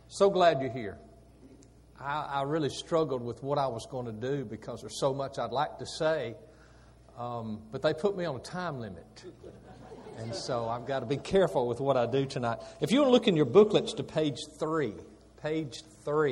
So glad you're here. I really struggled with what I was going to do because there's so much I'd like to say, but they put me on a time limit. And so I've got to be careful with what I do tonight. If you want to look in your booklets to page 3. As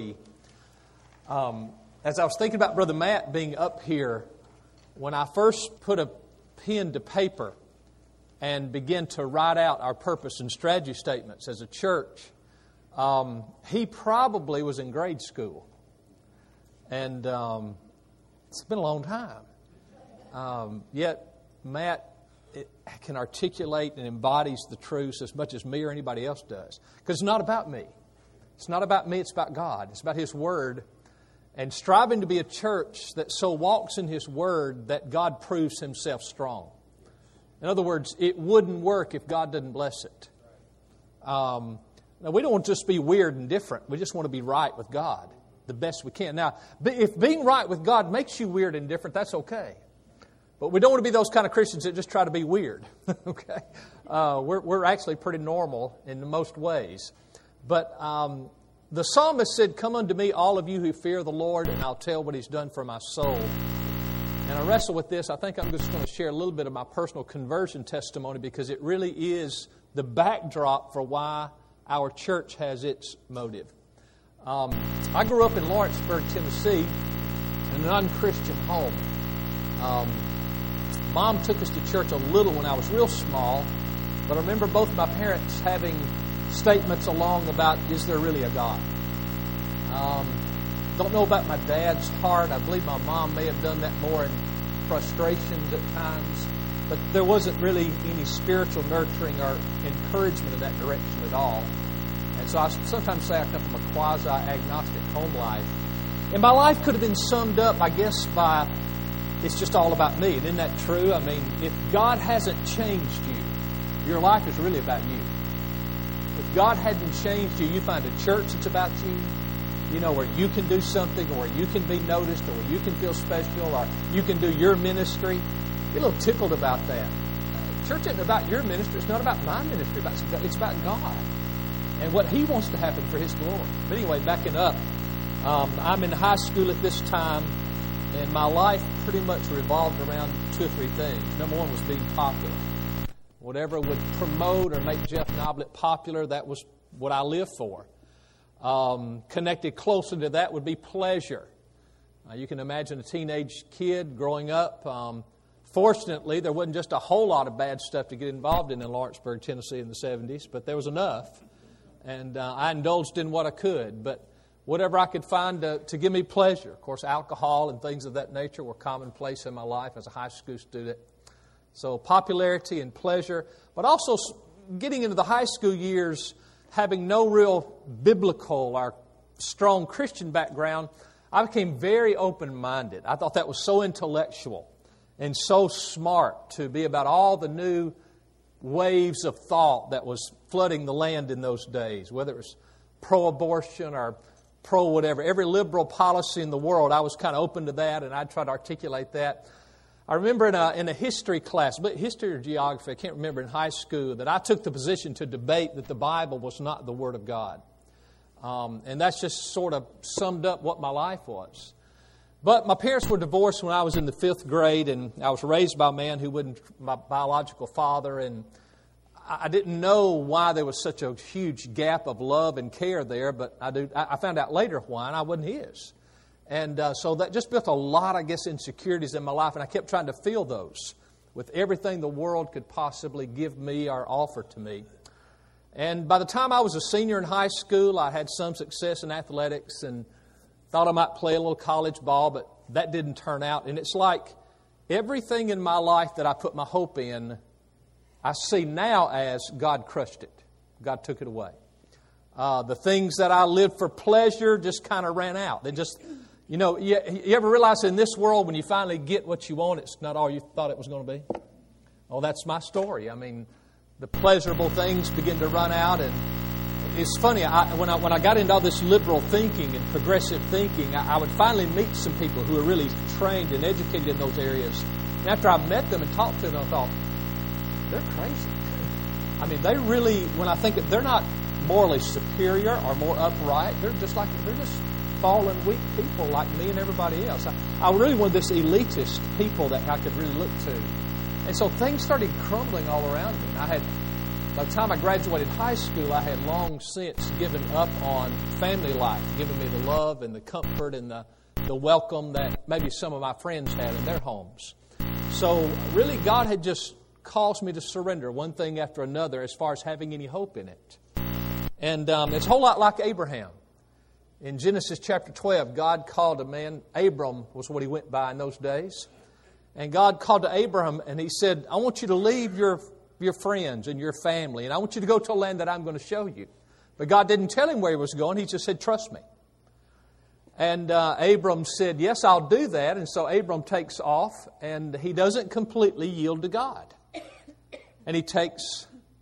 I was thinking about Brother Matt being up here, when I first put a pen to paper and began to write out our purpose and strategy statements as a church, he probably was in grade school. And it's been a long time. Yet Matt can articulate and embodies the truths as much as me or anybody else does. Because it's not about me. It's not about me, it's about God. It's about His Word. And striving to be a church that so walks in His Word that God proves Himself strong. In other words, it wouldn't work if God didn't bless it. Now, we don't want to just be weird and different. We just want to be right with God the best we can. Now, if being right with God makes you weird and different, that's okay. But we don't want to be those kind of Christians that just try to be weird. Okay, we're actually pretty normal in most ways. But the psalmist said, "Come unto me, all of you who fear the Lord, and I'll tell what He's done for my soul." And I wrestle with this. I think I'm just going to share a little bit of my personal conversion testimony because it really is the backdrop for why our church has its motive. I grew up in Lawrenceburg, Tennessee, in an un-Christian home. Mom took us to church a little when I was real small, but I remember both my parents having statements along about, is there really a God? Don't know about my dad's heart. I believe my mom may have done that more in frustrations at times, but there wasn't really any spiritual nurturing or encouragement in that direction at all. And so I sometimes say I come from a quasi-agnostic home life. And my life could have been summed up, I guess, by it's just all about me. And isn't that true? I mean, if God hasn't changed you, your life is really about you. If God hadn't changed you, you find a church that's about you, you know, where you can do something, or where you can be noticed, or where you can feel special, or you can do your ministry. You're a little tickled about that. Church isn't about your ministry. It's not about my ministry. It's about God and what He wants to happen for His glory. But anyway, backing up, I'm in high school at this time, and my life pretty much revolved around 2 or 3 things. Number one was being popular. Whatever would promote or make Jeff Noblet popular, that was what I lived for. Connected closer to that would be pleasure. You can imagine a teenage kid growing up. Fortunately, there wasn't just a whole lot of bad stuff to get involved in Lawrenceburg, Tennessee in the 70s, but there was enough. And I indulged in what I could, but whatever I could find to give me pleasure. Of course, alcohol and things of that nature were commonplace in my life as a high school student. So popularity and pleasure, but also getting into the high school years, having no real biblical or strong Christian background, I became very open-minded. I thought that was so intellectual and so smart to be about all the new waves of thought that was flooding the land in those days, whether it was pro-abortion or pro-whatever. Every liberal policy in the world, I was kind of open to that, and I'd try to articulate that. I remember in a history class, but history or geography, I can't remember, in high school, that I took the position to debate that the Bible was not the Word of God. And that's just sort of summed up what my life was. But my parents were divorced when I was in the 5th grade, and I was raised by a man who wasn't my biological father, and I didn't know why there was such a huge gap of love and care there, but I found out later why, and I wasn't his. And so that just built a lot, I guess, insecurities in my life, and I kept trying to fill those with everything the world could possibly give me or offer to me. And by the time I was a senior in high school, I had some success in athletics and thought I might play a little college ball, but that didn't turn out. And it's like everything in my life that I put my hope in, I see now as God crushed it. God took it away. The things that I lived for pleasure just kind of ran out. They just, you know, you ever realize in this world when you finally get what you want, it's not all you thought it was going to be? Oh, that's my story. I mean, the pleasurable things begin to run out. And it's funny, when I got into all this liberal thinking and progressive thinking, I would finally meet some people who were really trained and educated in those areas. And after I met them and talked to them, I thought, they're crazy. I mean, they really, when I think they're not morally superior or more upright. They're just fallen, weak people like me and everybody else. I really wanted this elitist people that I could really look to. And so things started crumbling all around me. By the time I graduated high school, I had long since given up on family life, giving me the love and the comfort and the welcome that maybe some of my friends had in their homes. So really God had just caused me to surrender one thing after another as far as having any hope in it. And it's a whole lot like Abraham. In Genesis chapter 12, God called a man, Abram was what he went by in those days. And God called to Abraham and He said, I want you to leave your friends and your family, and I want you to go to a land that I'm going to show you. But God didn't tell him where He was going. He just said, trust me. And Abram said, yes, I'll do that. And so Abram takes off, and he doesn't completely yield to God. And he takes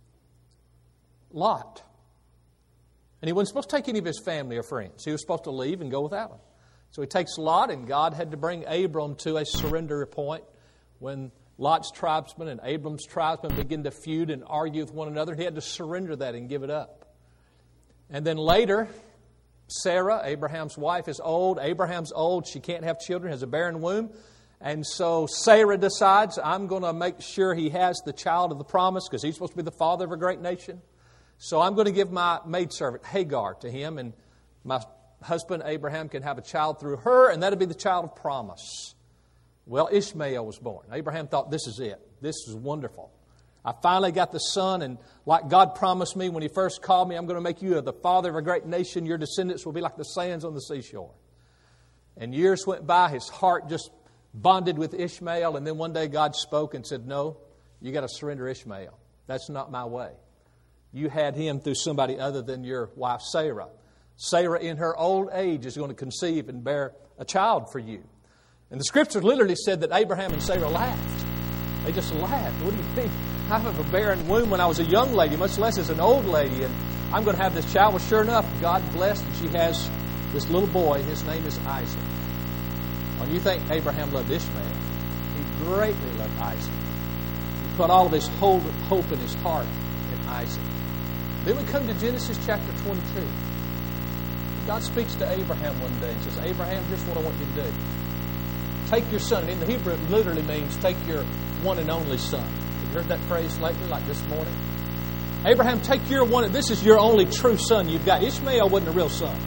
Lot. And he wasn't supposed to take any of his family or friends. He was supposed to leave and go without them. So he takes Lot, and God had to bring Abram to a surrender point when Lot's tribesmen and Abram's tribesmen begin to feud and argue with one another. He had to surrender that and give it up. And then later, Sarah, Abraham's wife, is old. Abraham's old. She can't have children, has a barren womb. And so Sarah decides, I'm going to make sure he has the child of the promise because he's supposed to be the father of a great nation. So I'm going to give my maidservant Hagar to him, and my husband Abraham can have a child through her, and that'll be the child of promise. Well, Ishmael was born. Abraham thought, this is it. This is wonderful. I finally got the son, and like God promised me when He first called me, I'm going to make you the father of a great nation. Your descendants will be like the sands on the seashore. And years went by. His heart just bonded with Ishmael, and then one day God spoke and said, no, you got to surrender Ishmael. That's not my way. You had him through somebody other than your wife Sarah. Sarah in her old age is going to conceive and bear a child for you. And the Scripture literally said that Abraham and Sarah laughed. They just laughed. What do you think? I have a barren womb when I was a young lady, much less as an old lady, and I'm going to have this child. Well, sure enough, God blessed, and she has this little boy. His name is Isaac. When you think Abraham loved Ishmael, he greatly loved Isaac. He put all of his hope in his heart in Isaac. Then we come to Genesis chapter 22. God speaks to Abraham one day and says, Abraham, here's what I want you to do. Take your son. In the Hebrew, it literally means take your one and only son. Have you heard that phrase lately, like this morning? Abraham, take your one. This is your only true son you've got. Ishmael wasn't a real son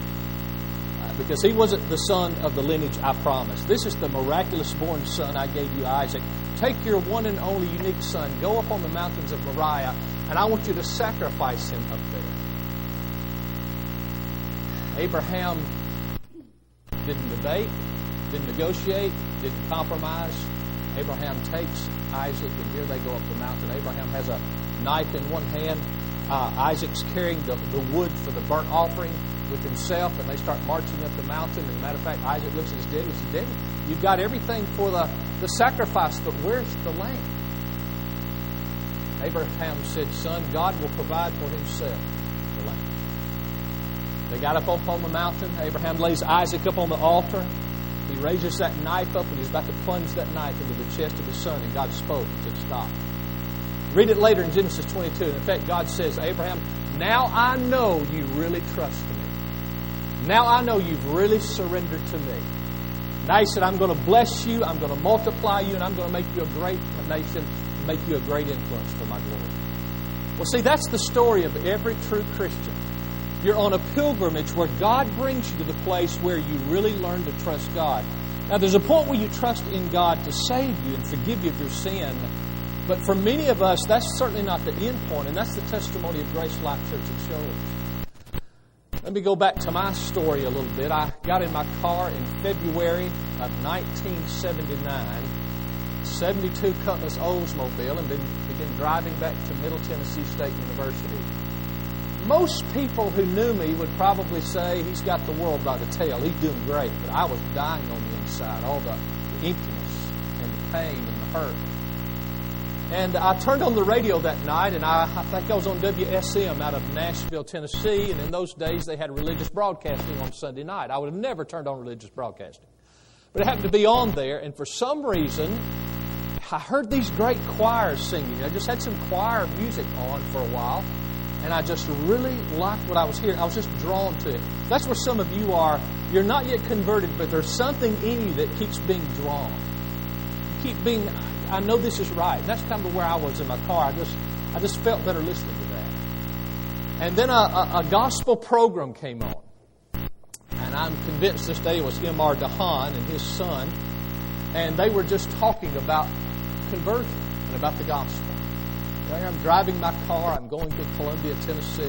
because he wasn't the son of the lineage I promised. This is the miraculous born son I gave you, Isaac. Take your one and only unique son. Go up on the mountains of Moriah, and I want you to sacrifice him up there. Abraham didn't debate, didn't negotiate, didn't compromise. Abraham takes Isaac, and here they go up the mountain. Abraham has a knife in one hand. Isaac's carrying the wood for the burnt offering with himself, and they start marching up the mountain. As a matter of fact, Isaac looks at his daddy and says, Daddy, you've got everything for the sacrifice, but where's the lamb? Abraham said, Son, God will provide for Himself the lamb. They got up on the mountain. Abraham lays Isaac up on the altar. He raises that knife up, and he's about to plunge that knife into the chest of his son, and God spoke and said, stop. Read it later in Genesis 22. And in fact, God says, Abraham, now I know you really trust me. Now I know you've really surrendered to me. Now He said, I'm going to bless you, I'm going to multiply you, and I'm going to make you a great nation, make you a great influence for my glory. Well, see, that's the story of every true Christian. You're on a pilgrimage where God brings you to the place where you really learn to trust God. Now, there's a point where you trust in God to save you and forgive you of your sin. But for many of us, that's certainly not the end point, and that's the testimony of Grace Life Church at Shoals. Let me go back to my story a little bit. I got in my car in February of 1979, 72 Cutlass Oldsmobile, and began driving back to Middle Tennessee State University. Most people who knew me would probably say he's got the world by the tail. He's doing great. But I was dying on the inside. All the emptiness and the pain and the hurt. And I turned on the radio that night, and I think I was on WSM out of Nashville, Tennessee. And in those days, they had religious broadcasting on Sunday night. I would have never turned on religious broadcasting. But it happened to be on there. And for some reason, I heard these great choirs singing. I just had some choir music on for a while. And I just really liked what I was hearing. I was just drawn to it. That's where some of you are. You're not yet converted, but there's something in you that keeps being drawn. You keep being, I know this is right. That's kind of where I was in my car. I just felt better listening to that. And then a gospel program came on. And I'm convinced this day it was M.R. DeHaan and his son. And they were just talking about conversion and about the gospel. I'm driving my car. I'm going to Columbia, Tennessee,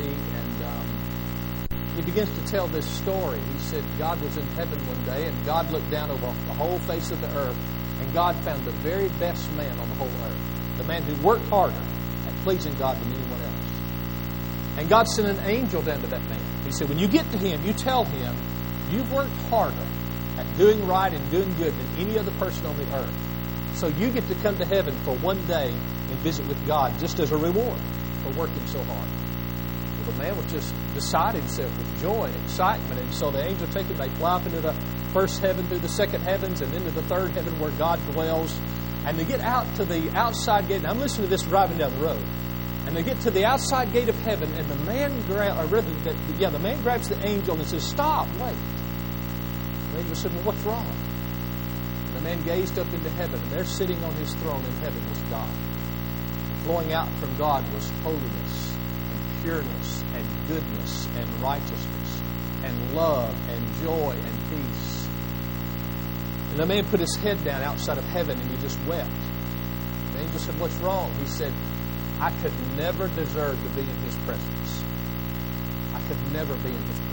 and he begins to tell this story. He said God was in heaven one day, and God looked down over the whole face of the earth, and God found the very best man on the whole earth, the man who worked harder at pleasing God than anyone else. And God sent an angel down to that man. He said, when you get to him, you tell him, you've worked harder at doing right and doing good than any other person on the earth. So you get to come to heaven for one day and visit with God just as a reward for working so hard. Well, the man was just beside himself with joy and excitement. And so the angel take him, they fly up into the first heaven, through the second heavens, and into the third heaven where God dwells. And they get out to the outside gate. And I'm listening to this driving down the road. And they get to the outside gate of heaven, and the man grabs the angel and says, "Stop, wait." The angel said, "Well, what's wrong?" The man gazed up into heaven, and there sitting on his throne in heaven was God. And flowing out from God was holiness and pureness and goodness and righteousness and love and joy and peace. And the man put his head down outside of heaven, and he just wept. The angel said, "What's wrong?" He said, "I could never deserve to be in His presence. I could never be in His presence."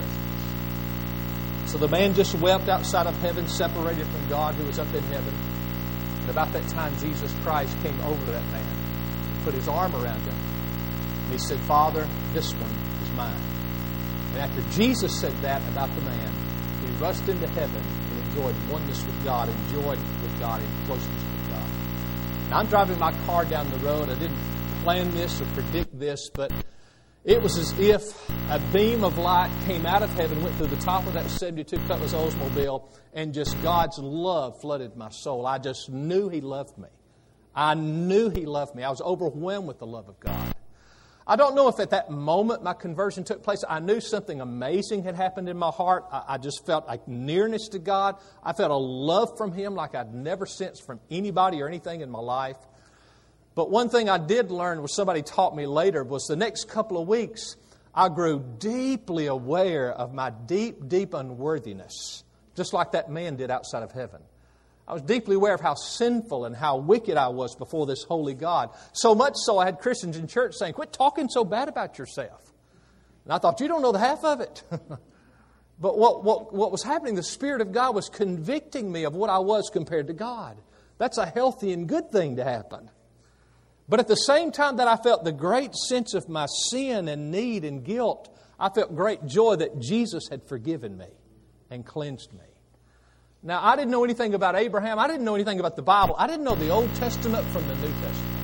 So the man just wept outside of heaven, separated from God who was up in heaven. And about that time, Jesus Christ came over to that man, put His arm around him, and He said, "Father, this one is mine." And after Jesus said that about the man, he rushed into heaven and enjoyed oneness with God, enjoyed with God, and closeness with God. Now, I'm driving my car down the road. I didn't plan this or predict this, but it was as if a beam of light came out of heaven, went through the top of that 72 Cutlass Oldsmobile, and just God's love flooded my soul. I just knew He loved me. I knew He loved me. I was overwhelmed with the love of God. I don't know if at that moment my conversion took place. I knew something amazing had happened in my heart. I just felt like nearness to God. I felt a love from Him like I'd never sensed from anybody or anything in my life. But one thing I did learn, was somebody taught me later, was the next couple of weeks, I grew deeply aware of my deep, deep unworthiness, just like that man did outside of heaven. I was deeply aware of how sinful and how wicked I was before this holy God. So much so I had Christians in church saying, "Quit talking so bad about yourself." And I thought, you don't know the half of it. But what was happening, the Spirit of God was convicting me of what I was compared to God. That's a healthy and good thing to happen. But at the same time that I felt the great sense of my sin and need and guilt, I felt great joy that Jesus had forgiven me and cleansed me. Now, I didn't know anything about Abraham. I didn't know anything about the Bible. I didn't know the Old Testament from the New Testament.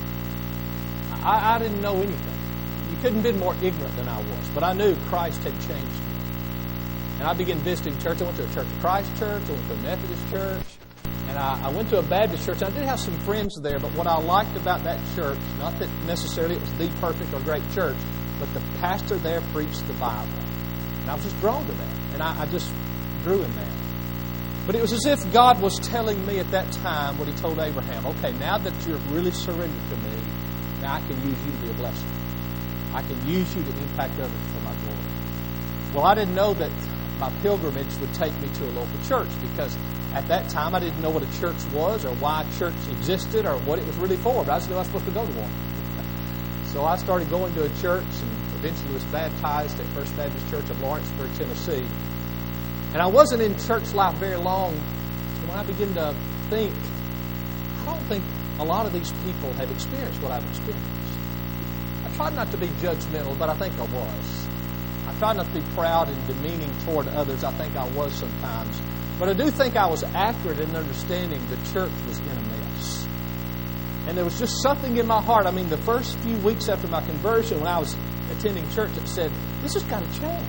I didn't know anything. You couldn't have been more ignorant than I was. But I knew Christ had changed me. And I began visiting church. I went to a Church of Christ church. I went to a Methodist church. And I went to a Baptist church. I did have some friends there, but what I liked about that church, not that necessarily it was the perfect or great church, but the pastor there preached the Bible. And I was just drawn to that. And I just grew in that. But it was as if God was telling me at that time what He told Abraham. Okay, now that you're really surrendered to me, now I can use you to be a blessing. I can use you to impact others for my glory. Well, I didn't know that my pilgrimage would take me to a local church, because at that time I didn't know what a church was or why a church existed or what it was really for, but I just knew I was supposed to go to one. So I started going to a church and eventually was baptized at First Baptist Church of Lawrenceburg, Tennessee. And I wasn't in church life very long when I began to think, I don't think a lot of these people have experienced what I've experienced. I tried not to be judgmental, but I think I was. I tried not to be proud and demeaning toward others. I think I was sometimes. But I do think I was accurate in understanding the church was in a mess. And there was just something in my heart. I mean, the first few weeks after my conversion, when I was attending church, it said, this has got to change.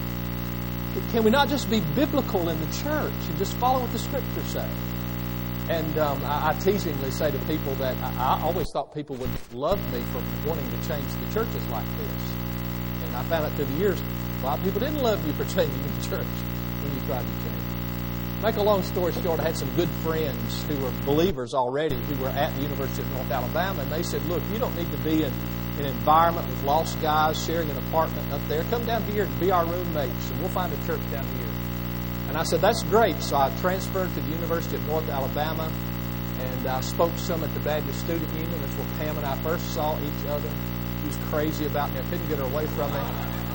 Can we not just be biblical in the church and just follow what the Scriptures say? And I teasingly say to people that I always thought people would love me for wanting to change the churches like this. I found out through the years, a lot of people didn't love you for changing the church when you tried to change. Make a long story short, I had some good friends who were believers already who were at the University of North Alabama, and they said, look, you don't need to be in an environment with lost guys sharing an apartment up there. Come down here and be our roommates, and we'll find a church down here. And I said, that's great. So I transferred to the University of North Alabama, and I spoke some at the Baptist Student Union. That's where Pam and I first saw each other. She was crazy about me. I couldn't get her away from me.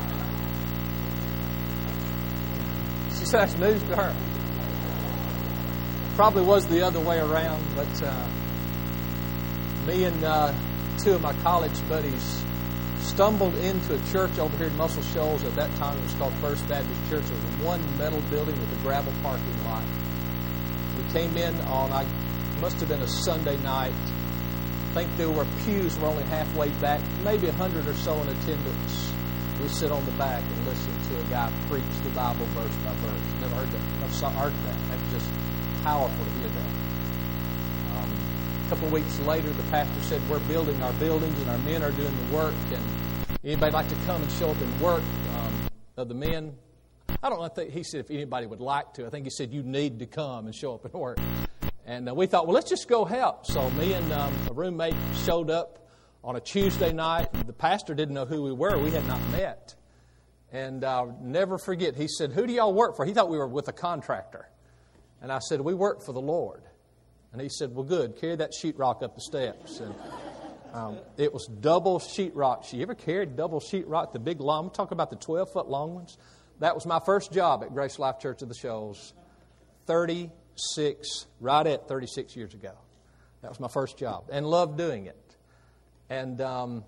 She said that's news to her. Probably was the other way around, but me and two of my college buddies stumbled into a church over here in Muscle Shoals. At that time, it was called First Baptist Church. It was one metal building with a gravel parking lot. We came in on, must have been a Sunday night. I think there were pews were only halfway back, maybe 100 or so in attendance. We sit on the back and listen to a guy preach the Bible verse by verse. Never heard that. Never heard that. That was just powerful to hear that. A couple of weeks later, the pastor said, we're building our buildings and our men are doing the work. And anybody like to come and show up and work? Of the men, I don't know if he said if anybody would like to. I think he said you need to come and show up and work. And we thought, well, let's just go help. So me and a roommate showed up on a Tuesday night. The pastor didn't know who we were. We had not met. And I'll never forget, he said, who do y'all work for? He thought we were with a contractor. And I said, we work for the Lord. And he said, well, good. Carry that sheetrock up the steps. And it was double sheetrock. You ever carried double sheetrock, the big long? I'm talking about the 12-foot long ones. That was my first job at Grace Life Church of the Shoals. 36 years ago. That was my first job. And loved doing it. And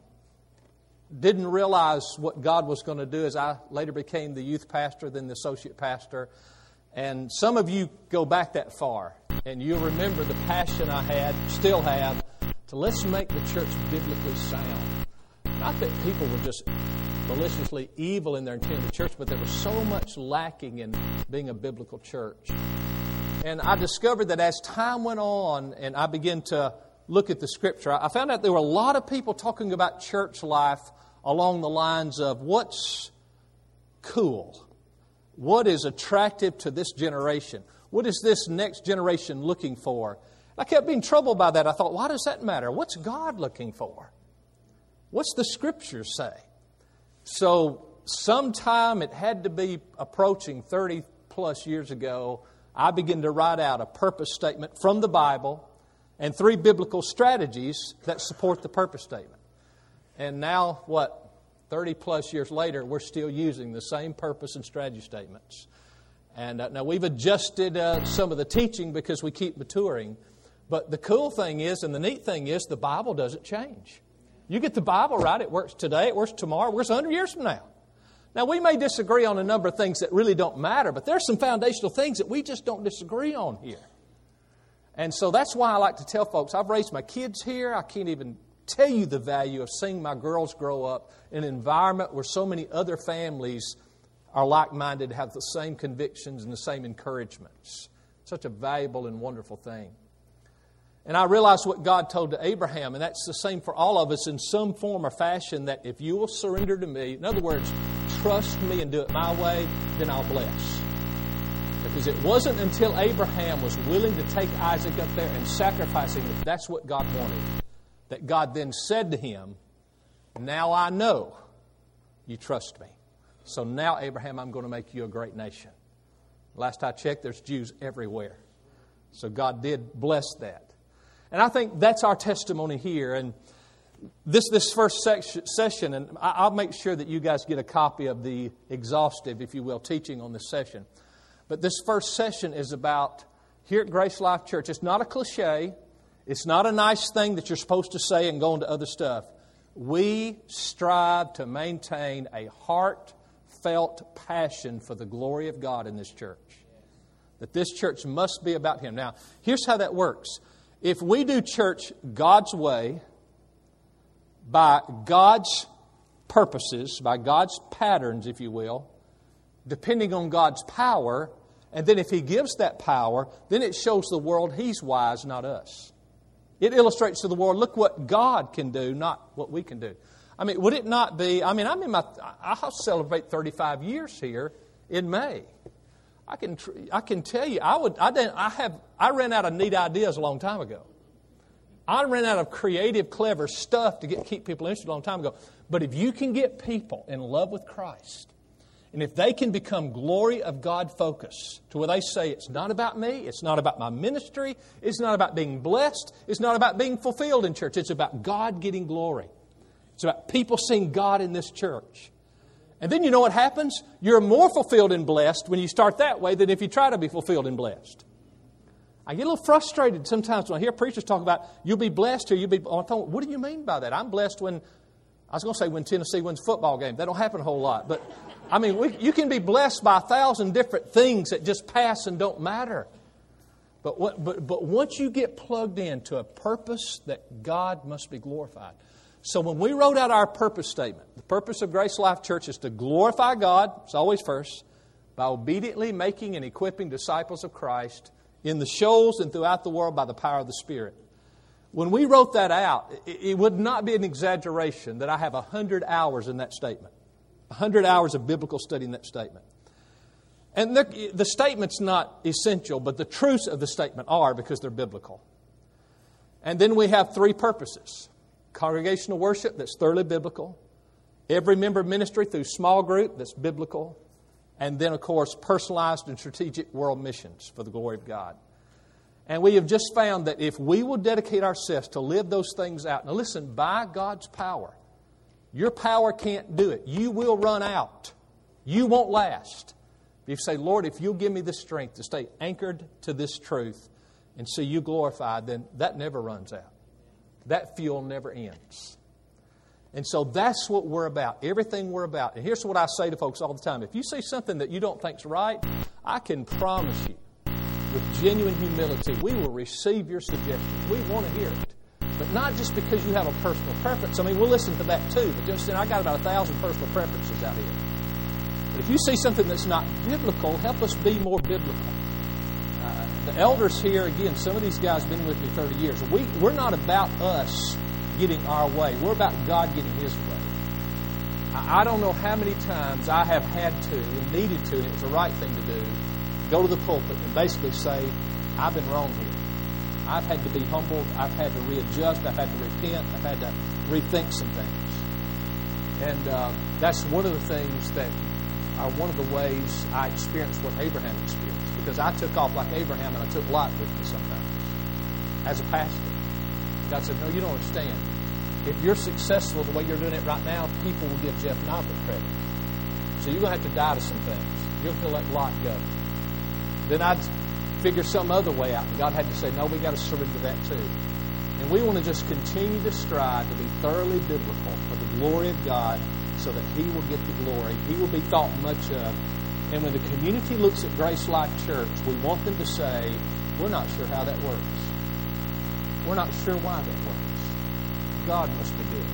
didn't realize what God was going to do as I later became the youth pastor, then the associate pastor. And some of you go back that far, and you'll remember the passion I had, still have, to let's make the church biblically sound. Not that people were just maliciously evil in their intent of the church, but there was so much lacking in being a biblical church. And I discovered that as time went on and I began to look at the Scripture, I found out there were a lot of people talking about church life along the lines of what's cool. What is attractive to this generation? What is this next generation looking for? I kept being troubled by that. I thought, why does that matter? What's God looking for? What's the Scriptures say? So sometime it had to be approaching 30 plus years ago, I began to write out a purpose statement from the Bible and 3 biblical strategies that support the purpose statement. And now, 30 plus years later, we're still using the same purpose and strategy statements. And now we've adjusted some of the teaching because we keep maturing. But the cool thing is, and the neat thing is, the Bible doesn't change. You get the Bible right, it works today, it works tomorrow, it works 100 years from now. Now, we may disagree on a number of things that really don't matter, but there's some foundational things that we just don't disagree on here. And so that's why I like to tell folks, I've raised my kids here. I can't even tell you the value of seeing my girls grow up in an environment where so many other families are like-minded, have the same convictions and the same encouragements. Such a valuable and wonderful thing. And I realized what God told to Abraham, and that's the same for all of us in some form or fashion, that if you will surrender to me, in other words, trust me and do it my way, then I'll bless. Because it wasn't until Abraham was willing to take Isaac up there and sacrifice him, if that's what God wanted, that God then said to him, now I know you trust me. So now, Abraham, I'm going to make you a great nation. Last I checked, there's Jews everywhere. So God did bless that. And I think that's our testimony here. And this first session, and I'll make sure that you guys get a copy of the exhaustive, if you will, teaching on this session. But this first session is about, here at Grace Life Church, it's not a cliche. It's not a nice thing that you're supposed to say and go on to other stuff. We strive to maintain a heartfelt passion for the glory of God in this church. That this church must be about Him. Now, here's how that works. If we do church God's way, by God's purposes, by God's patterns, if you will, depending on God's power, and then if He gives that power, then it shows the world He's wise, not us. It illustrates to the world, look what God can do, not what we can do. I mean, would it not be, I'll celebrate 35 years here in May. I can tell you, I ran out of neat ideas a long time ago. I ran out of creative, clever stuff to keep people interested a long time ago. But if you can get people in love with Christ, and if they can become glory of God focused to where they say, it's not about me, it's not about my ministry, it's not about being blessed, it's not about being fulfilled in church, it's about God getting glory. It's about people seeing God in this church. And then you know what happens? You're more fulfilled and blessed when you start that way than if you try to be fulfilled and blessed. I get a little frustrated sometimes when I hear preachers talk about, you'll be blessed here, you'll be... What do you mean by that? I'm blessed when Tennessee wins a football game. That don't happen a whole lot. But, you can be blessed by 1,000 different things that just pass and don't matter. But once you get plugged into a purpose that God must be glorified. So when we wrote out our purpose statement, the purpose of Grace Life Church is to glorify God, it's always first, by obediently making and equipping disciples of Christ in the shoals and throughout the world by the power of the Spirit. When we wrote that out, it would not be an exaggeration that I have 100 hours in that statement. 100 hours of biblical study in that statement. And the statement's not essential, but the truths of the statement are because they're biblical. And then we have 3 purposes. Congregational worship, that's thoroughly biblical. Every member ministry through small group, that's biblical. And then, of course, personalized and strategic world missions for the glory of God. And we have just found that if we will dedicate ourselves to live those things out, now listen, by God's power, your power can't do it. You will run out. You won't last. If you say, Lord, if you'll give me the strength to stay anchored to this truth and see you glorified, then that never runs out. That fuel never ends. And so that's what we're about, everything we're about. And here's what I say to folks all the time. If you see something that you don't think's right, I can promise you, with genuine humility, we will receive your suggestions. We want to hear it. But not just because you have a personal preference. We'll listen to that too. But just I got about 1,000 personal preferences out here. But if you see something that's not biblical, help us be more biblical. The elders here, again, some of these guys have been with me 30 years. We're not about us getting our way. We're about God getting His way. I don't know how many times I have had to and needed to, and it was the right thing to do, go to the pulpit and basically say, I've been wrong here. I've had to be humbled. I've had to readjust. I've had to repent. I've had to rethink some things. And that's one of the things that are one of the ways I experienced what Abraham experienced. Because I took off like Abraham and I took Lot with me sometimes as a pastor. God said, no, you don't understand. If you're successful the way you're doing it right now, people will give Jeff Nobbert credit. So you're going to have to die to some things. You'll have to let Lot go. Then I'd figure some other way out. And God had to say, no, we got to surrender that too. And we want to just continue to strive to be thoroughly biblical for the glory of God so that He will get the glory. He will be thought much of. And when the community looks at Grace Life Church, we want them to say, we're not sure how that works. We're not sure why that works. God must be doing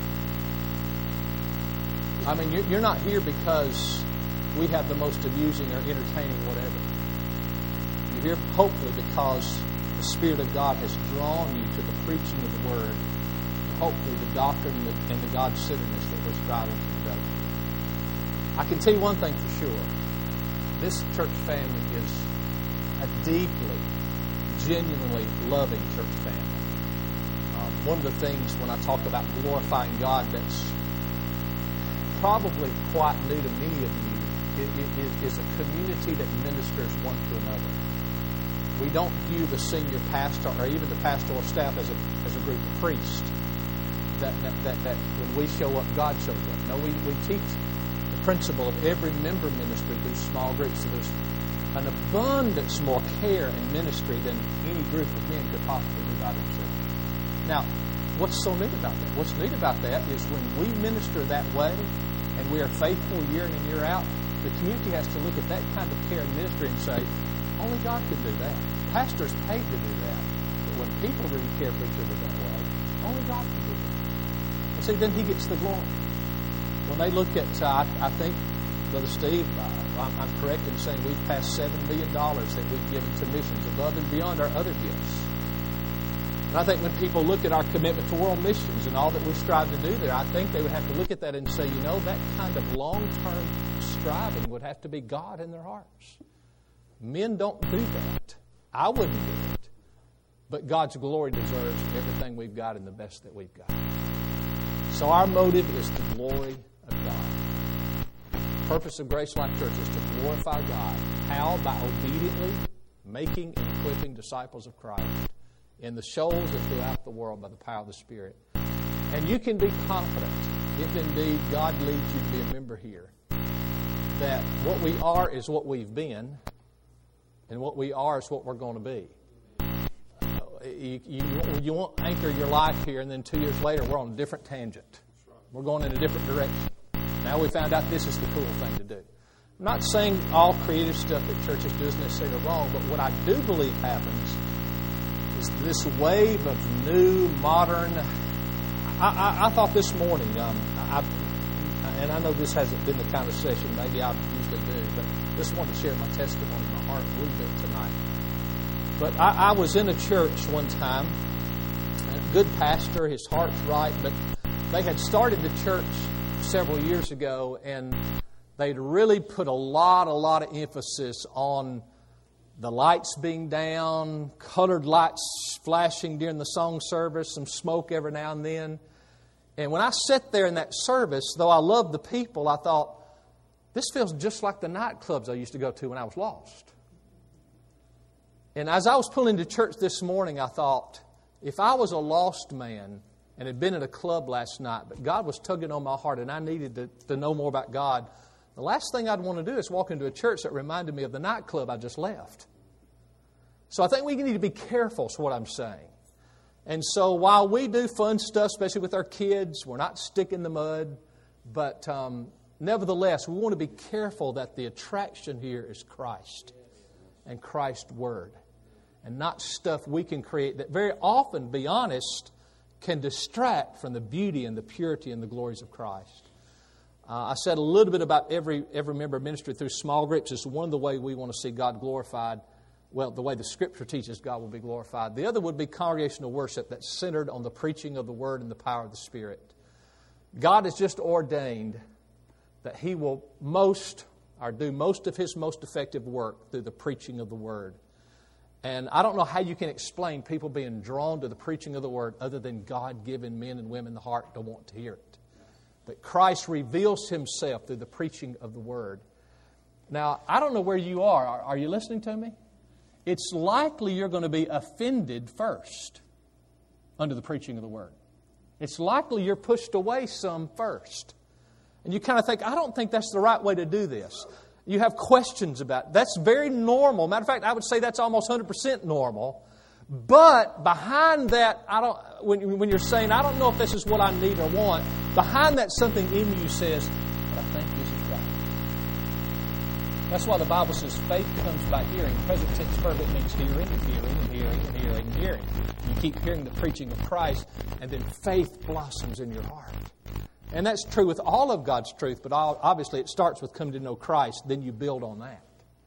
that. You're not here because we have the most amusing or entertaining whatever. You're here hopefully because the Spirit of God has drawn you to the preaching of the Word, and hopefully the doctrine and the God-centeredness that we're striving to develop. I can tell you one thing for sure. This church family is a deeply, genuinely loving church family. One of the things when I talk about glorifying God that's probably quite new to many of you is a community that ministers one to another. We don't view the senior pastor or even the pastoral staff as a group of priests. That when we show up, God shows up. No, we teach the principle of every member ministry through small groups. So there's an abundance more care and ministry than any group of men could possibly do by themselves. Now, what's so neat about that? What's neat about that is when we minister that way and we are faithful year in and year out, the community has to look at that kind of care and ministry and say, only God can do that. Pastors paid to do that. But when people really care for each other that way, only God can do that. And see, then He gets the glory. When they look at, I think, Brother Steve, I'm correct in saying we've passed $7 million that we've given to missions above and beyond our other gifts. And I think when people look at our commitment to world missions and all that we strive to do there, I think they would have to look at that and say, that kind of long-term striving would have to be God in their hearts. Men don't do that. I wouldn't do it. But God's glory deserves everything we've got and the best that we've got. So our motive is the glory of God. The purpose of Grace Life Church is to glorify God. How? By obediently making and equipping disciples of Christ in the shoals and throughout the world by the power of the Spirit. And you can be confident, if indeed God leads you to be a member here, that what we are is what we've been, and what we are is what we're going to be. You won't anchor your life here, and then 2 years later we're on a different tangent. We're going in a different direction. Now we found out this is the cool thing to do. I'm not saying all creative stuff that churches do is necessarily wrong, but what I do believe happens is this wave of new, modern... I thought this morning, and I know this hasn't been the kind of session maybe I usually do, but just wanted to share my testimony in my heart a little bit tonight. But I was in a church one time, a good pastor, his heart's right, but they had started the church several years ago, and they'd really put a lot of emphasis on the lights being down, colored lights flashing during the song service, some smoke every now and then. And when I sat there in that service, though I loved the people, I thought, this feels just like the nightclubs I used to go to when I was lost. And as I was pulling into church this morning, I thought, if I was a lost man and had been at a club last night, but God was tugging on my heart and I needed to know more about God, the last thing I'd want to do is walk into a church that reminded me of the nightclub I just left. So I think we need to be careful is what I'm saying. And so while we do fun stuff, especially with our kids, we're not sticking the mud, but nevertheless, we want to be careful that the attraction here is Christ and Christ's Word, and not stuff we can create that very often, be honest, can distract from the beauty and the purity and the glories of Christ. I said a little bit about every member ministry through small groups. It's one of the ways we want to see God glorified. Well, the way the Scripture teaches God will be glorified. The other would be congregational worship that's centered on the preaching of the Word and the power of the Spirit. God has just ordained that He will do most of His most effective work through the preaching of the Word. And I don't know how you can explain people being drawn to the preaching of the Word other than God giving men and women the heart to want to hear it. But Christ reveals Himself through the preaching of the Word. Now, I don't know where you are. Are you listening to me? It's likely you're going to be offended first under the preaching of the Word. It's likely you're pushed away some first. And you kind of think, I don't think that's the right way to do this. You have questions about it. That's very normal. Matter of fact, I would say that's almost 100% normal. But behind that, when you're saying, I don't know if this is what I need or want, behind that something in you says, but I think this is right. That's why the Bible says faith comes by hearing. Present tense verb, it means hearing and hearing and hearing and hearing and hearing. You keep hearing the preaching of Christ, and then faith blossoms in your heart. And that's true with all of God's truth, but obviously it starts with coming to know Christ, then you build on that.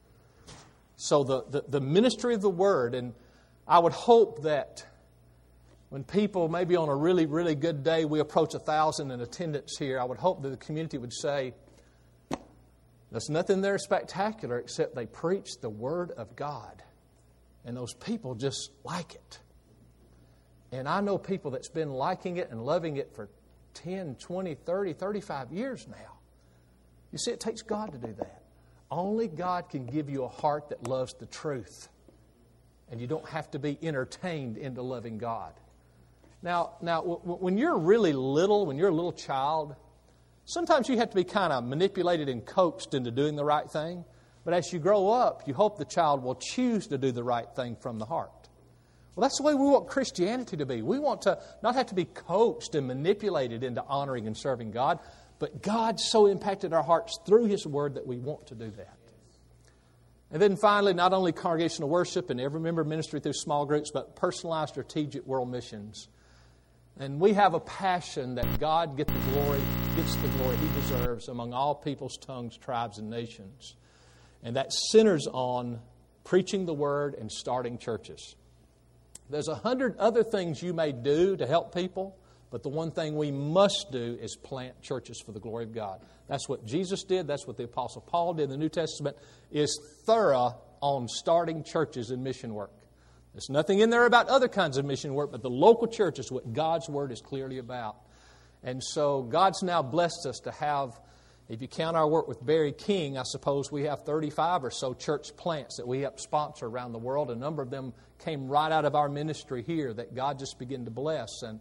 So the ministry of the Word, and I would hope that when people, maybe on a really, really good day, we approach 1,000 in attendance here, I would hope that the community would say, there's nothing there spectacular except they preach the Word of God. And those people just like it. And I know people that's been liking it and loving it for 10, 20, 30, 35 years now. You see, it takes God to do that. Only God can give you a heart that loves the truth. And you don't have to be entertained into loving God. Now, when you're really little, when you're a little child, sometimes you have to be kind of manipulated and coaxed into doing the right thing. But as you grow up, you hope the child will choose to do the right thing from the heart. Well, that's the way we want Christianity to be. We want to not have to be coaxed and manipulated into honoring and serving God, but God so impacted our hearts through His Word that we want to do that. And then finally, not only congregational worship and every member ministry through small groups, but personalized strategic world missions. And we have a passion that God gets the glory He deserves among all peoples, tongues, tribes, and nations. And that centers on preaching the Word and starting churches. There's 100 other things you may do to help people, but the one thing we must do is plant churches for the glory of God. That's what Jesus did. That's what the Apostle Paul did. The New Testament is thorough on starting churches and mission work. There's nothing in there about other kinds of mission work, but the local church is what God's Word is clearly about. And so God's now blessed us to have, if you count our work with Barry King, I suppose we have 35 or so church plants that we help sponsor around the world. A number of them came right out of our ministry here that God just began to bless. And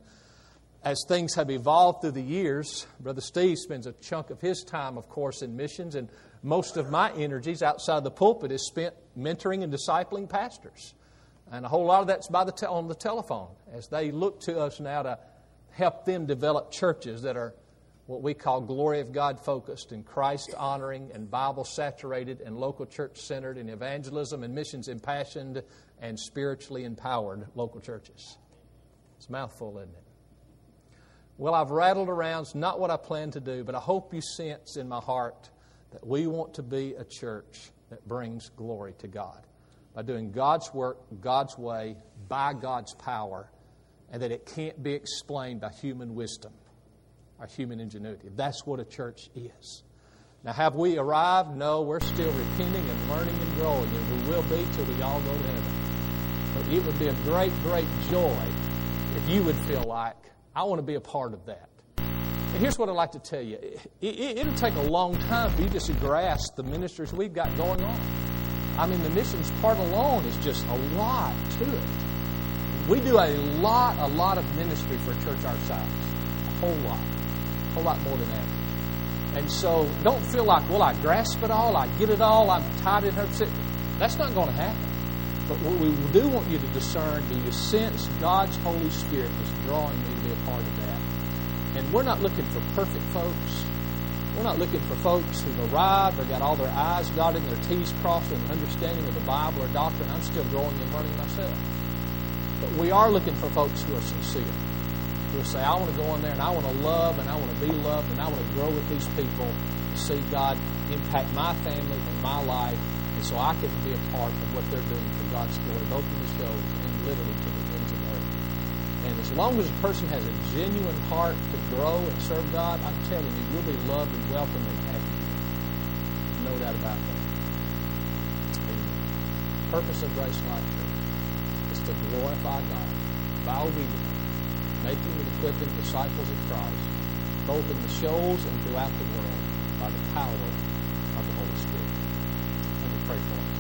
as things have evolved through the years, Brother Steve spends a chunk of his time, of course, in missions, and most of my energies outside the pulpit is spent mentoring and discipling pastors. And a whole lot of that's on the telephone as they look to us now to help them develop churches that are what we call glory of God focused and Christ honoring and Bible saturated and local church centered and evangelism and missions impassioned and spiritually empowered local churches. It's a mouthful, isn't it? Well, I've rattled around. It's not what I plan to do, but I hope you sense in my heart that we want to be a church that brings glory to God by doing God's work, God's way, by God's power, and that it can't be explained by human wisdom or human ingenuity. That's what a church is. Now, have we arrived? No, we're still repenting and learning and growing, and we will be till we all go to heaven. But it would be a great, great joy if you would feel like, I want to be a part of that. And here's what I'd like to tell you. It'll take a long time for you just to grasp the ministries we've got going on. I mean, the missions part alone is just a lot to it. We do a lot of ministry for a church our size. A whole lot more than average. And so don't feel like, well, I grasp it all, I get it all, I'm tied in her. That's not going to happen. But what we do want you to discern, do you sense God's Holy Spirit is drawing me to be a part of that? And we're not looking for perfect folks. We're not looking for folks who've arrived or got all their I's dotted and their T's crossed in understanding of the Bible or doctrine. I'm still growing and learning myself. But we are looking for folks who are sincere, who will say, I want to go in there and I want to love and I want to be loved and I want to grow with these people to see God impact my family and my life, and so I can be a part of what they're doing for God's glory, both in the shows and literally to the ends of the earth. And as long as a person has a genuine heart to grow and serve God, I'm telling you, you'll be loved and welcomed and happy. No doubt about that. The purpose of Grace Life Church is to glorify God by obedience, making and equipping disciples of Christ, both in the shoals and throughout the world, by the power of the Holy Spirit. Let me pray for us.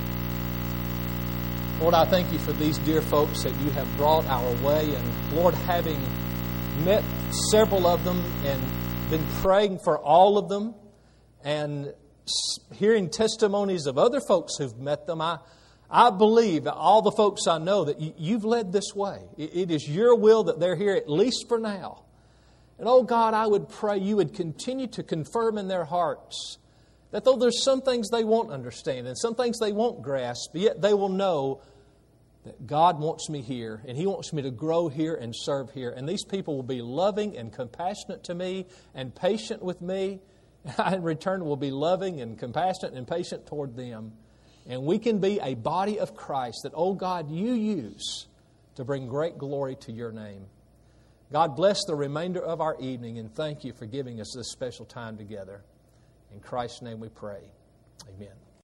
Lord, I thank you for these dear folks that you have brought our way. And Lord, having met several of them and been praying for all of them and hearing testimonies of other folks who've met them, I believe, all the folks I know, that you've led this way. It is your will that they're here, at least for now. And oh God, I would pray you would continue to confirm in their hearts that though there's some things they won't understand and some things they won't grasp, yet they will know that God wants me here and He wants me to grow here and serve here. And these people will be loving and compassionate to me and patient with me. And I in return will be loving and compassionate and patient toward them. And we can be a body of Christ that, oh God, you use to bring great glory to your name. God bless the remainder of our evening, and thank you for giving us this special time together. In Christ's name we pray. Amen.